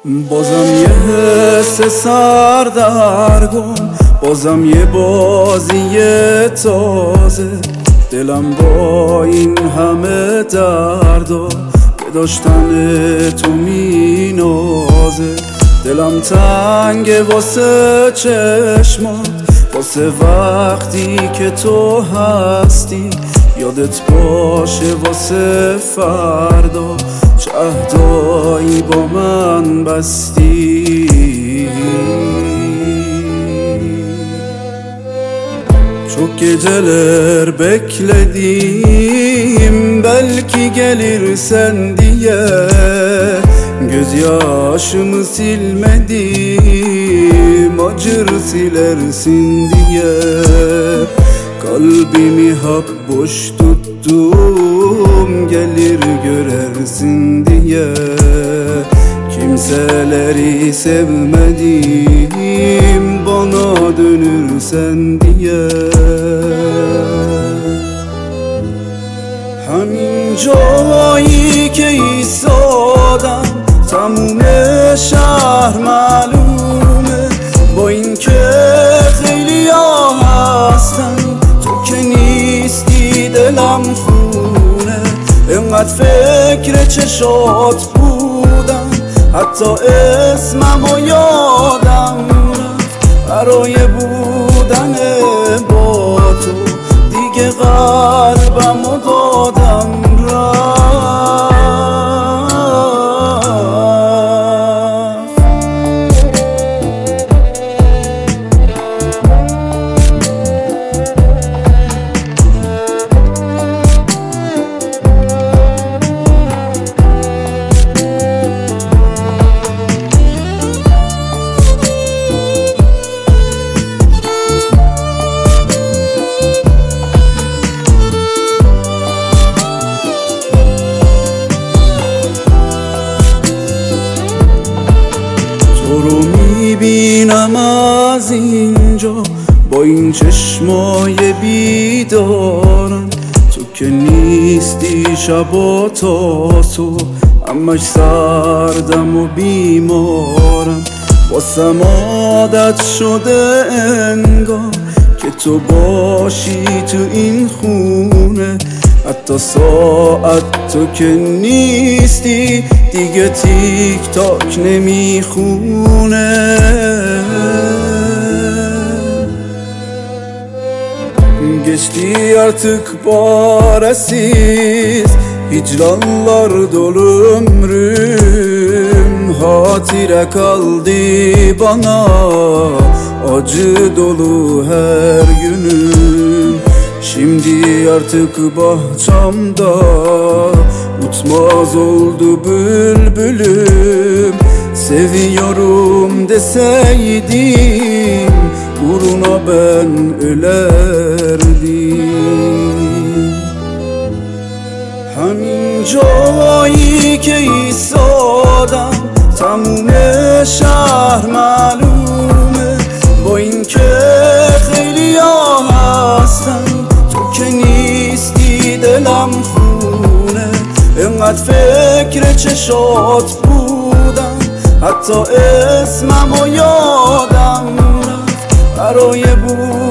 بازم یه حس سردرگم، بازم یه بازی تازه. دلم با این همه دردا به داشتن تو می نازه. دلم تنگ واسه چشمات، واسه وقتی که تو هستی. یادت باشه واسه فردا چه عهدایی با من بستی. Çok geceler bekledim, belki gelirsen diye. Gözyaşımı silmedim, acır silersin diye. Kalbimi hap boş tuttum, gelir görersin diye. Kimseleri sevmedim, bana dönürsen diye. همین جایی که ایستادم تموم شهر معلومه. با این که خیلی ها هستن تو که نیستی دلم خونه. انقدر فکر چشات بودم حتی اسممو یادم رفت. برای بودن با تو دیگه قلبمو دادم رفت. تو رو میبینم از اینجا با این چشمای بیدارم. تو که نیستی شبا تا تو همش سردم و بیمارم. واسم عادت شده انگار که تو باشی تو این خونه. حتی ساعت تو که نیستی دیگه تیک تاک نمیخونه. Geçti artık çaresiz hicranlar dolu ömrüm. Hatire kaldı bana acı dolu her günüm. Şimdi artık bahçamda uçmaz oldu bülbülüm. Seviyorum deseydim uğruna ben ölerdim. همین جایی که ایستادم تموم شهر معلومه. با این که خیلی ها هستن تو که نیستی دلم خونه. انقدر فکر چشات بودم حتی اسممو یادم رفت. برای بود